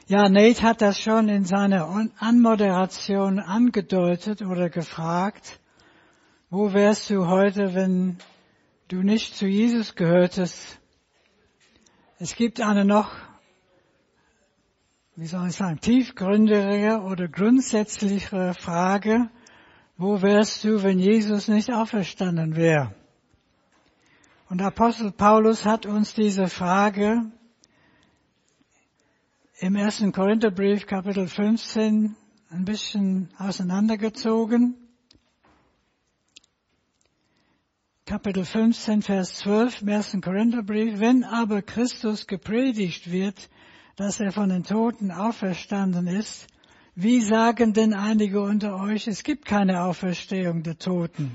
Ja, Nate hat das schon in seiner Anmoderation angedeutet oder gefragt, wo wärst du heute, wenn du nicht zu Jesus gehörtest? Es gibt eine noch, tiefgründigere oder grundsätzlichere Frage, wo wärst du, wenn Jesus nicht auferstanden wäre? Und Apostel Paulus hat uns diese Frage im 1. Korintherbrief, Kapitel 15, ein bisschen auseinandergezogen. Kapitel 15, Vers 12 im 1. Korintherbrief. Wenn aber Christus gepredigt wird, dass er von den Toten auferstanden ist, wie sagen denn einige unter euch, es gibt keine Auferstehung der Toten?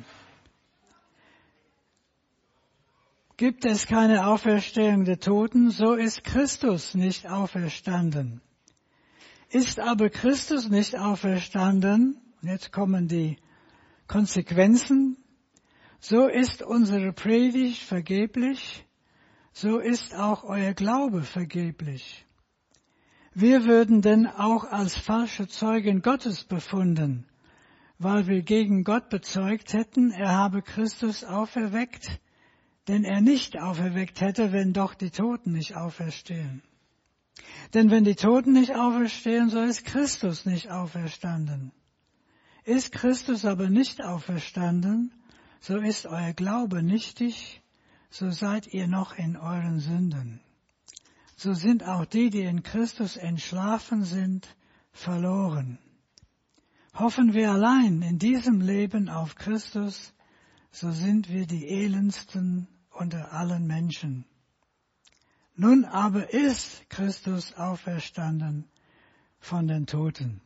Gibt es keine Auferstehung der Toten, so ist Christus nicht auferstanden. Ist aber Christus nicht auferstanden, jetzt kommen die Konsequenzen, so ist unsere Predigt vergeblich, so ist auch euer Glaube vergeblich. Wir würden denn auch als falsche Zeugen Gottes befunden, weil wir gegen Gott bezeugt hätten, er habe Christus auferweckt, denn er nicht auferweckt hätte, wenn doch die Toten nicht auferstehen. Denn wenn die Toten nicht auferstehen, so ist Christus nicht auferstanden. Ist Christus aber nicht auferstanden, so ist euer Glaube nichtig, so seid ihr noch in euren Sünden. So sind auch die, die in Christus entschlafen sind, verloren. Hoffen wir allein in diesem Leben auf Christus, so sind wir die elendsten unter allen Menschen. Nun aber ist Christus auferstanden von den Toten.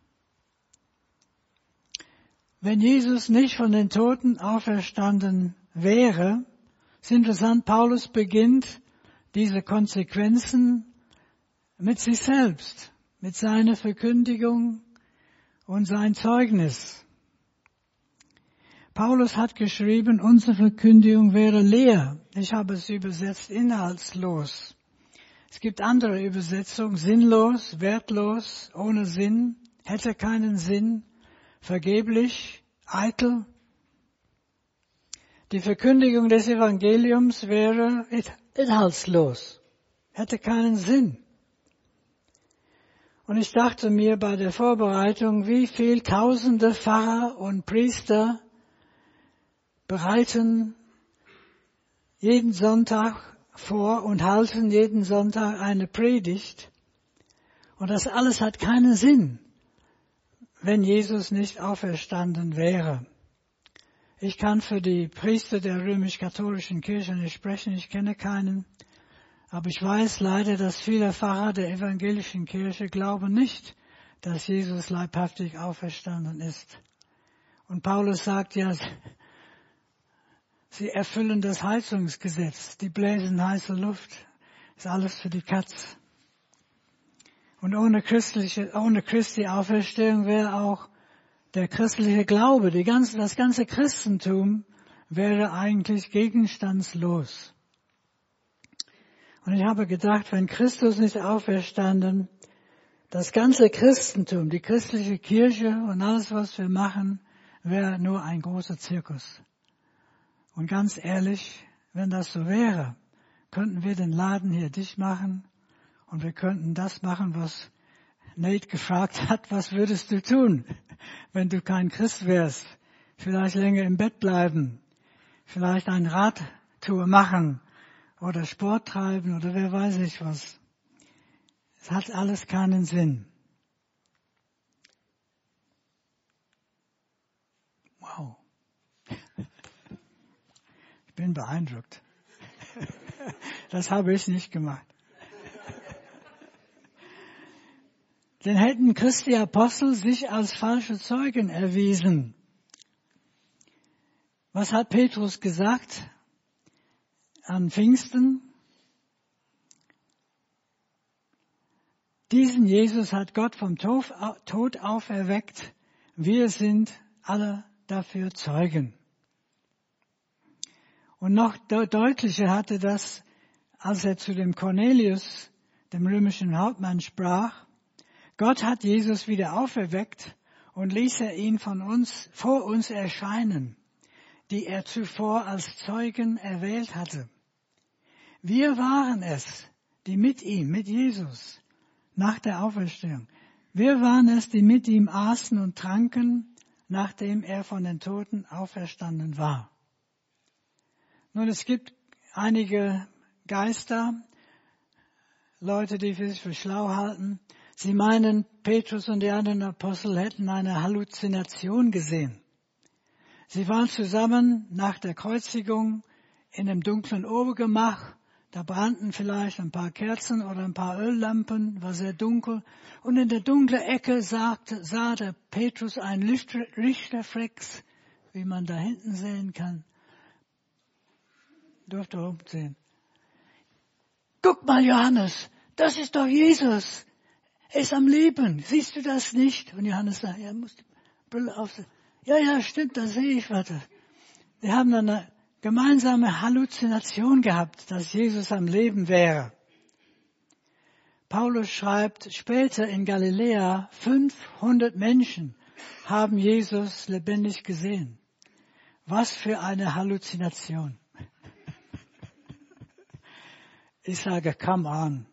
Wenn Jesus nicht von den Toten auferstanden wäre, ist interessant, Paulus beginnt diese Konsequenzen mit sich selbst, mit seiner Verkündigung und sein Zeugnis. Paulus hat geschrieben, unsere Verkündigung wäre leer. Ich habe es übersetzt, inhaltslos. Es gibt andere Übersetzungen, sinnlos, wertlos, ohne Sinn, hätte keinen Sinn, vergeblich, eitel. Die Verkündigung des Evangeliums wäre inhaltslos, hätte keinen Sinn. Und ich dachte mir bei der Vorbereitung, wie viel Tausende Pfarrer und Priester bereiten jeden Sonntag vor und halten jeden Sonntag eine Predigt. Und das alles hat keinen Sinn, wenn Jesus nicht auferstanden wäre. Ich kann für die Priester der römisch-katholischen Kirche nicht sprechen, ich kenne keinen. Aber ich weiß leider, dass viele Pfarrer der evangelischen Kirche glauben nicht, dass Jesus leibhaftig auferstanden ist. Und Paulus sagt ja, sie erfüllen das Heizungsgesetz, die bläsen heiße Luft, ist alles für die Katz. Und ohne Christi Auferstehung wäre auch der christliche Glaube, das ganze Christentum wäre eigentlich gegenstandslos. Und ich habe gedacht, wenn Christus nicht auferstanden, das ganze Christentum, die christliche Kirche und alles, was wir machen, wäre nur ein großer Zirkus. Und ganz ehrlich, wenn das so wäre, könnten wir den Laden hier dicht machen und wir könnten das machen, was Nate gefragt hat, was würdest du tun, wenn du kein Christ wärst? Vielleicht länger im Bett bleiben, vielleicht eine Radtour machen oder Sport treiben oder wer weiß ich was. Es hat alles keinen Sinn. Wow. Ich bin beeindruckt. Das habe ich nicht gemacht. Denn hätten Christi Apostel sich als falsche Zeugen erwiesen. Was hat Petrus gesagt an Pfingsten? Diesen Jesus hat Gott vom Tod auferweckt. Wir sind alle dafür Zeugen. Und noch deutlicher hatte das, als er zu dem Cornelius, dem römischen Hauptmann, sprach. Gott hat Jesus wieder auferweckt und ließ ihn vor uns erscheinen, die er zuvor als Zeugen erwählt hatte. Wir waren es, die mit ihm, mit Jesus, nach der Auferstehung, wir waren es, die mit ihm aßen und tranken, nachdem er von den Toten auferstanden war. Nun, es gibt einige Geister, Leute, die sich für schlau halten. Sie meinen, Petrus und die anderen Apostel hätten eine Halluzination gesehen. Sie waren zusammen nach der Kreuzigung in einem dunklen Obergemach. Da brannten vielleicht ein paar Kerzen oder ein paar Öllampen, war sehr dunkel. Und in der dunklen Ecke sah der Petrus einen Lichtreflex, wie man da hinten sehen kann. Durfte oben sehen. Guck mal, Johannes, das ist doch Jesus. Er ist am Leben. Siehst du das nicht? Und Johannes sagt, er muss die Brille aufsetzen. Ja, stimmt, da sehe ich was. Wir haben dann eine gemeinsame Halluzination gehabt, dass Jesus am Leben wäre. Paulus schreibt, später in Galiläa 500 Menschen haben Jesus lebendig gesehen. Was für eine Halluzination. Ich sage, come on.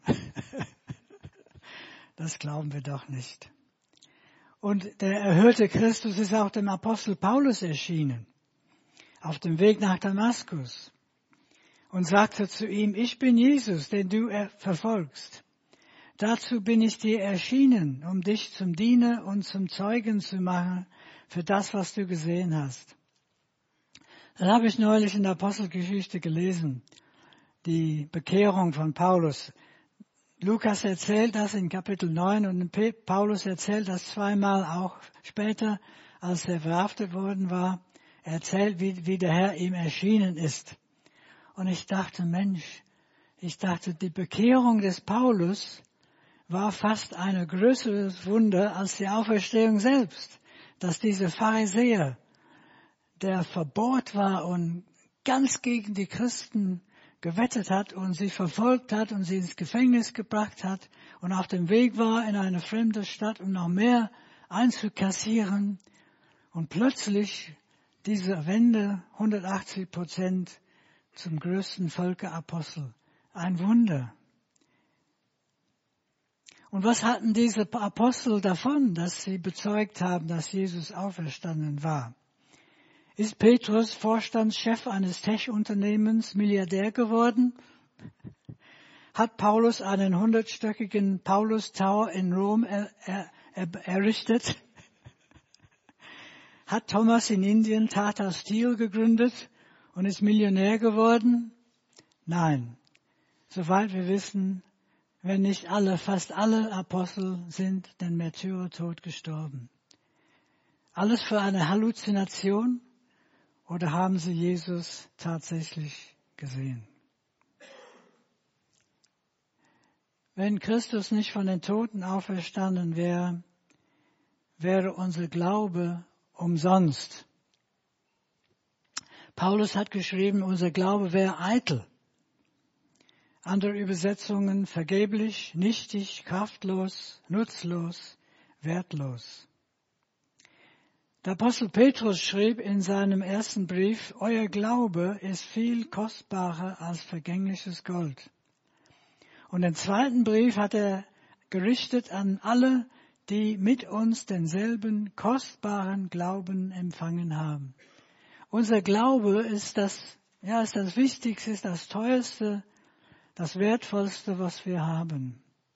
Das glauben wir doch nicht. Und der erhöhte Christus ist auch dem Apostel Paulus erschienen, auf dem Weg nach Damaskus, und sagte zu ihm, ich bin Jesus, den du verfolgst. Dazu bin ich dir erschienen, um dich zum Diener und zum Zeugen zu machen für das, was du gesehen hast. Das habe ich neulich in der Apostelgeschichte gelesen, die Bekehrung von Paulus. Lukas erzählt das in Kapitel 9 und Paulus erzählt das zweimal auch später, als er verhaftet worden war. Er erzählt, wie der Herr ihm erschienen ist. Und ich dachte, die Bekehrung des Paulus war fast ein größeres Wunder als die Auferstehung selbst. Dass dieser Pharisäer, der verbohrt war und ganz gegen die Christen gewettet hat und sie verfolgt hat und sie ins Gefängnis gebracht hat und auf dem Weg war in eine fremde Stadt, um noch mehr einzukassieren. Und plötzlich diese Wende, 180% zum größten Völkerapostel. Ein Wunder. Und was hatten diese Apostel davon, dass sie bezeugt haben, dass Jesus auferstanden war? Ist Petrus, Vorstandschef eines Tech-Unternehmens, Milliardär geworden? Hat Paulus einen 100-stöckigen Paulus-Tower in Rom errichtet? Hat Thomas in Indien Tata Steel gegründet und ist Millionär geworden? Nein. Soweit wir wissen, wenn nicht alle, fast alle Apostel sind den Märtyrertod gestorben. Alles für eine Halluzination? Oder haben sie Jesus tatsächlich gesehen? Wenn Christus nicht von den Toten auferstanden wäre, wäre unser Glaube umsonst. Paulus hat geschrieben, unser Glaube wäre eitel. Andere Übersetzungen vergeblich, nichtig, kraftlos, nutzlos, wertlos. Der Apostel Petrus schrieb in seinem ersten Brief, euer Glaube ist viel kostbarer als vergängliches Gold. Und den zweiten Brief hat er gerichtet an alle, die mit uns denselben kostbaren Glauben empfangen haben. Unser Glaube ist das Wichtigste, ist das Teuerste, das Wertvollste, was wir haben.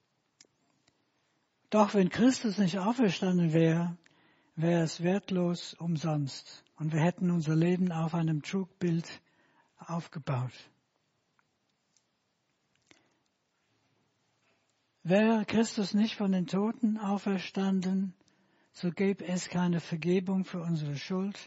Doch wenn Christus nicht auferstanden wäre, wäre es wertlos umsonst. Und wir hätten unser Leben auf einem Trugbild aufgebaut. Wäre Christus nicht von den Toten auferstanden, so gäbe es keine Vergebung für unsere Schuld.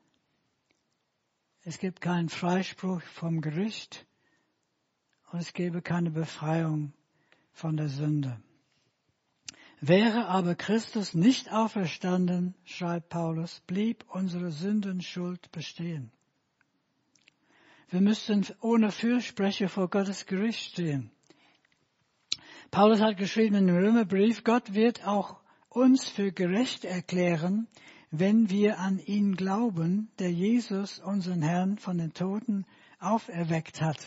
Es gibt keinen Freispruch vom Gericht und es gäbe keine Befreiung von der Sünde. Wäre aber Christus nicht auferstanden, schreibt Paulus, blieb unsere Sündenschuld bestehen. Wir müssten ohne Fürsprecher vor Gottes Gericht stehen. Paulus hat geschrieben in dem Römerbrief, Gott wird auch uns für gerecht erklären, wenn wir an ihn glauben, der Jesus, unseren Herrn, von den Toten auferweckt hat.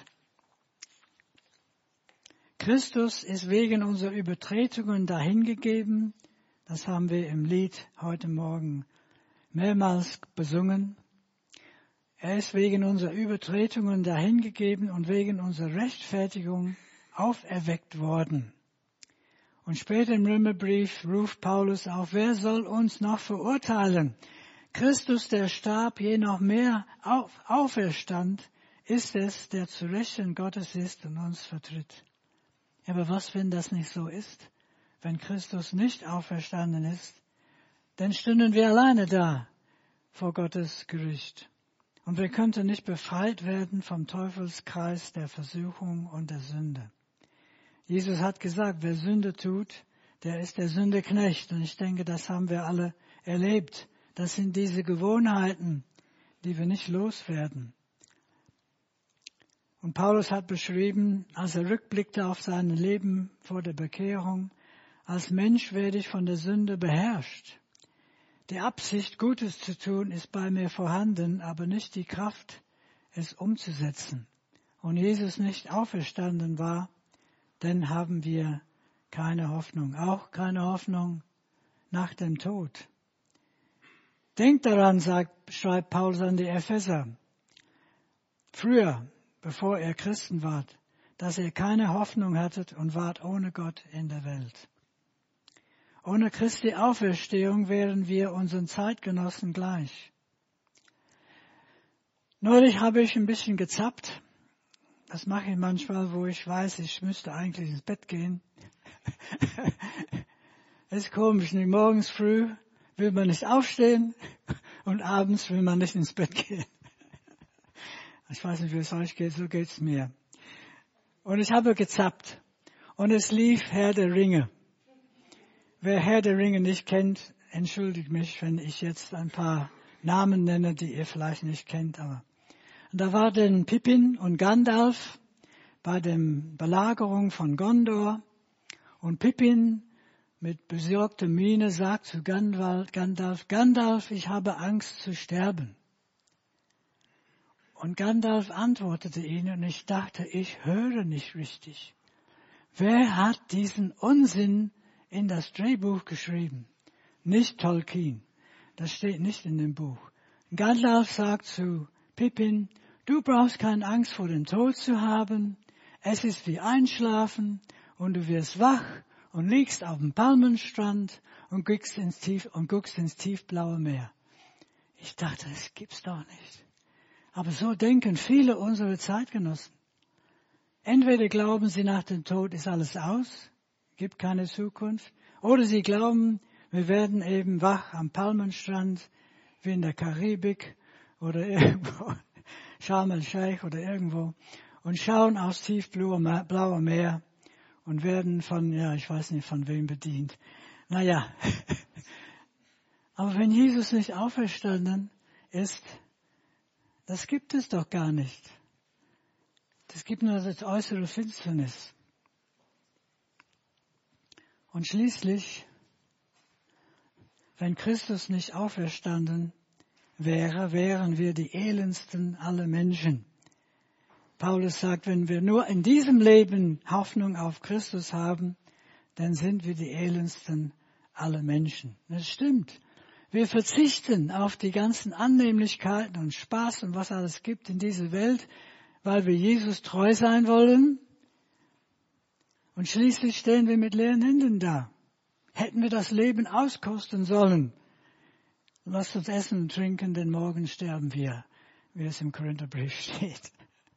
Christus ist wegen unserer Übertretungen dahingegeben. Das haben wir im Lied heute Morgen mehrmals besungen. Er ist wegen unserer Übertretungen dahingegeben und wegen unserer Rechtfertigung auferweckt worden. Und später im Römerbrief ruft Paulus auf, wer soll uns noch verurteilen? Christus, der starb, je noch mehr auferstand, ist es, der zu Rechten Gottes ist und uns vertritt. Aber was, wenn das nicht so ist? Wenn Christus nicht auferstanden ist, dann stünden wir alleine da vor Gottes Gericht. Und wir könnten nicht befreit werden vom Teufelskreis der Versuchung und der Sünde. Jesus hat gesagt, wer Sünde tut, der ist der Sündeknecht. Und ich denke, das haben wir alle erlebt. Das sind diese Gewohnheiten, die wir nicht loswerden. Und Paulus hat beschrieben, als er rückblickte auf sein Leben vor der Bekehrung, als Mensch werde ich von der Sünde beherrscht. Die Absicht, Gutes zu tun, ist bei mir vorhanden, aber nicht die Kraft, es umzusetzen. Und Jesus nicht auferstanden war, dann haben wir keine Hoffnung, auch keine Hoffnung nach dem Tod. Denkt daran, schreibt Paulus an die Epheser, früher, bevor ihr Christen wart, dass ihr keine Hoffnung hattet und wart ohne Gott in der Welt. Ohne Christi Auferstehung wären wir unseren Zeitgenossen gleich. Neulich habe ich ein bisschen gezappt. Das mache ich manchmal, wo ich weiß, ich müsste eigentlich ins Bett gehen. Das ist komisch, nicht? Morgens früh will man nicht aufstehen und abends will man nicht ins Bett gehen. Ich weiß nicht, wie es euch geht, so geht's mir. Und ich habe gezappt und es lief Herr der Ringe. Wer Herr der Ringe nicht kennt, entschuldigt mich, wenn ich jetzt ein paar Namen nenne, die ihr vielleicht nicht kennt. Aber und da war dann Pippin und Gandalf bei der Belagerung von Gondor. Und Pippin mit besorgter Miene sagt zu Gandalf, Gandalf, ich habe Angst zu sterben. Und Gandalf antwortete ihnen und ich dachte, ich höre nicht richtig. Wer hat diesen Unsinn in das Drehbuch geschrieben? Nicht Tolkien. Das steht nicht in dem Buch. Gandalf sagt zu Pippin, du brauchst keine Angst vor dem Tod zu haben. Es ist wie Einschlafen und du wirst wach und liegst auf dem Palmenstrand und guckst ins tiefblaue Meer. Ich dachte, das gibt's doch nicht. Aber so denken viele unserer Zeitgenossen. Entweder glauben sie, nach dem Tod ist alles aus, gibt keine Zukunft, oder sie glauben, wir werden eben wach am Palmenstrand, wie in der Karibik oder irgendwo, Sharm el-Sheikh oder irgendwo, und schauen aufs tiefblaue Meer und werden von, ich weiß nicht von wem bedient. Naja, aber wenn Jesus nicht auferstanden ist, das gibt es doch gar nicht. Das gibt nur das äußere Finsternis. Und schließlich, wenn Christus nicht auferstanden wäre, wären wir die elendsten aller Menschen. Paulus sagt, wenn wir nur in diesem Leben Hoffnung auf Christus haben, dann sind wir die elendsten aller Menschen. Das stimmt. Wir verzichten auf die ganzen Annehmlichkeiten und Spaß und was alles gibt in dieser Welt, weil wir Jesus treu sein wollen. Und schließlich stehen wir mit leeren Händen da. Hätten wir das Leben auskosten sollen. Lasst uns essen und trinken, denn morgen sterben wir, wie es im Korintherbrief steht.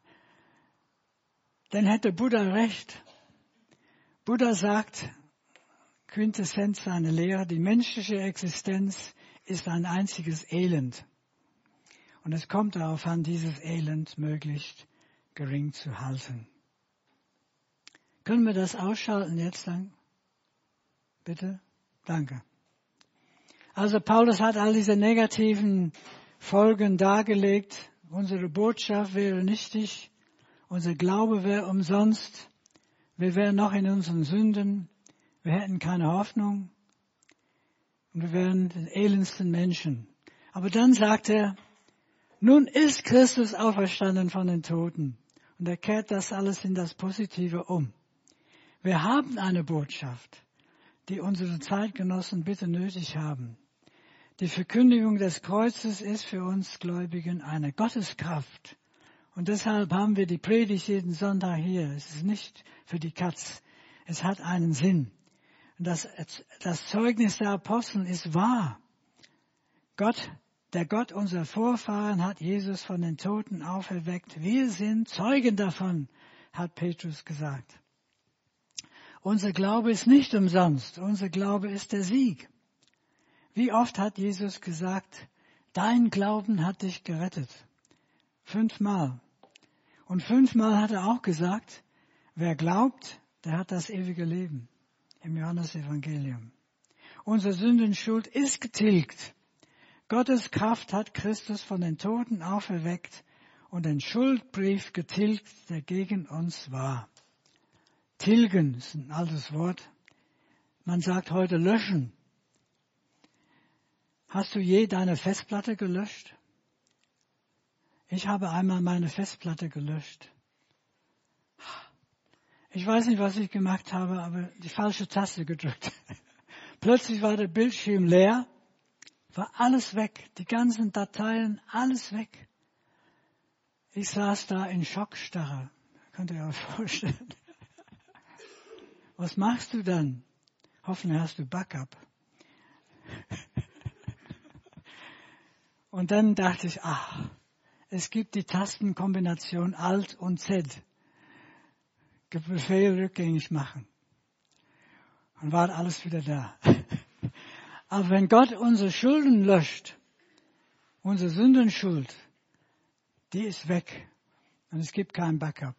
Dann hätte Buddha recht. Buddha sagt, Quintessenz seiner Lehre, die menschliche Existenz ist ein einziges Elend. Und es kommt darauf an, dieses Elend möglichst gering zu halten. Können wir das ausschalten jetzt dann? Bitte? Danke. Also Paulus hat all diese negativen Folgen dargelegt. Unsere Botschaft wäre nichtig. Unser Glaube wäre umsonst. Wir wären noch in unseren Sünden. Wir hätten keine Hoffnung. Und wir wären den elendsten Menschen. Aber dann sagt er, nun ist Christus auferstanden von den Toten. Und er kehrt das alles in das Positive um. Wir haben eine Botschaft, die unsere Zeitgenossen bitte nötig haben. Die Verkündigung des Kreuzes ist für uns Gläubigen eine Gotteskraft. Und deshalb haben wir die Predigt jeden Sonntag hier. Es ist nicht für die Katz. Es hat einen Sinn. Und das Zeugnis der Apostel ist wahr. Der Gott unserer Vorfahren hat Jesus von den Toten auferweckt. Wir sind Zeugen davon, hat Petrus gesagt. Unser Glaube ist nicht umsonst. Unser Glaube ist der Sieg. Wie oft hat Jesus gesagt, dein Glauben hat dich gerettet? 5-mal. Und 5-mal hat er auch gesagt, wer glaubt, der hat das ewige Leben. Im Johannesevangelium. Unsere Sündenschuld ist getilgt. Gottes Kraft hat Christus von den Toten auferweckt und den Schuldbrief getilgt, der gegen uns war. Tilgen ist ein altes Wort. Man sagt heute löschen. Hast du je deine Festplatte gelöscht? Ich habe einmal meine Festplatte gelöscht. Ich weiß nicht, was ich gemacht habe, aber die falsche Taste gedrückt. Plötzlich war der Bildschirm leer, war alles weg, die ganzen Dateien, alles weg. Ich saß da in Schockstarre, könnt ihr euch vorstellen. Was machst du dann? Hoffentlich hast du Backup. Und dann dachte ich, es gibt die Tastenkombination Alt und Z. Befehl rückgängig machen. Und war alles wieder da. Aber wenn Gott unsere Schulden löscht, unsere Sündenschuld, die ist weg. Und es gibt kein Backup.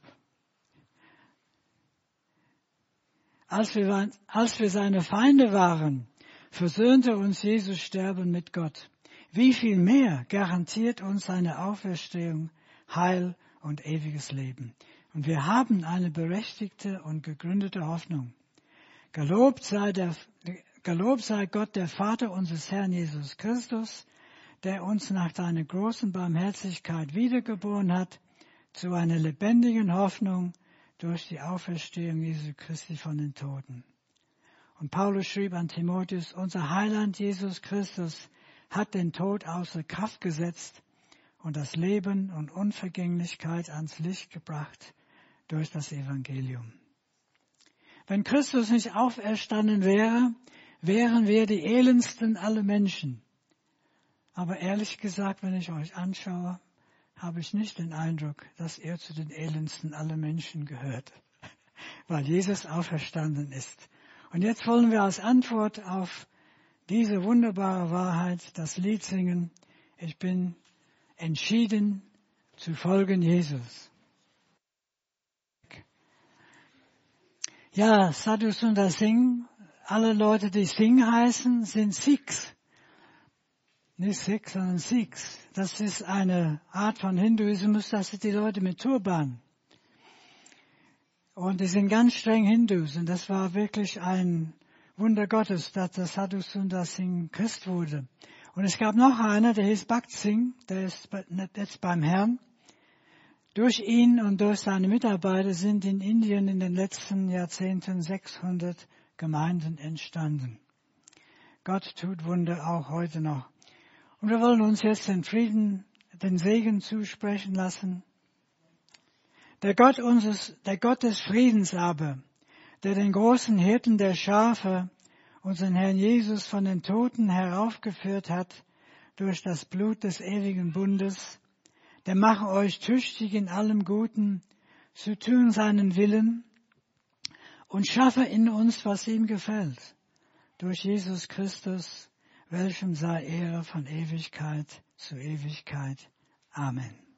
Als wir seine Feinde waren, versöhnte uns Jesus Sterben mit Gott. Wie viel mehr garantiert uns seine Auferstehung, Heil und ewiges Leben. Und wir haben eine berechtigte und gegründete Hoffnung. Gelobt sei Gott, der Vater unseres Herrn Jesus Christus, der uns nach seiner großen Barmherzigkeit wiedergeboren hat, zu einer lebendigen Hoffnung durch die Auferstehung Jesu Christi von den Toten. Und Paulus schrieb an Timotheus, unser Heiland Jesus Christus hat den Tod außer Kraft gesetzt und das Leben und Unvergänglichkeit ans Licht gebracht durch das Evangelium. Wenn Christus nicht auferstanden wäre, wären wir die elendsten aller Menschen. Aber ehrlich gesagt, wenn ich euch anschaue, habe ich nicht den Eindruck, dass er zu den elendsten aller Menschen gehört, weil Jesus auferstanden ist. Und jetzt wollen wir als Antwort auf diese wunderbare Wahrheit das Lied singen, ich bin entschieden zu folgen Jesus. Ja, Sadhu Sundar Singh, alle Leute, die Singh heißen, sind Sikhs. Nicht Sikhs, sondern Sikhs. Das ist eine Art von Hinduismus, das sind die Leute mit Turban. Und die sind ganz streng Hindus. Und das war wirklich ein Wunder Gottes, dass der Sadhu Sundar Singh Christ wurde. Und es gab noch einer, der hieß Bhakt Singh, der ist jetzt beim Herrn. Durch ihn und durch seine Mitarbeiter sind in Indien in den letzten Jahrzehnten 600 Gemeinden entstanden. Gott tut Wunder auch heute noch. Und wir wollen uns jetzt den Frieden, den Segen zusprechen lassen. Der Gott des Friedens aber, der den großen Hirten der Schafe, unseren Herrn Jesus von den Toten heraufgeführt hat, durch das Blut des ewigen Bundes, der mache euch tüchtig in allem Guten, zu tun seinen Willen und schaffe in uns, was ihm gefällt, durch Jesus Christus, welchem sei Ehre von Ewigkeit zu Ewigkeit. Amen.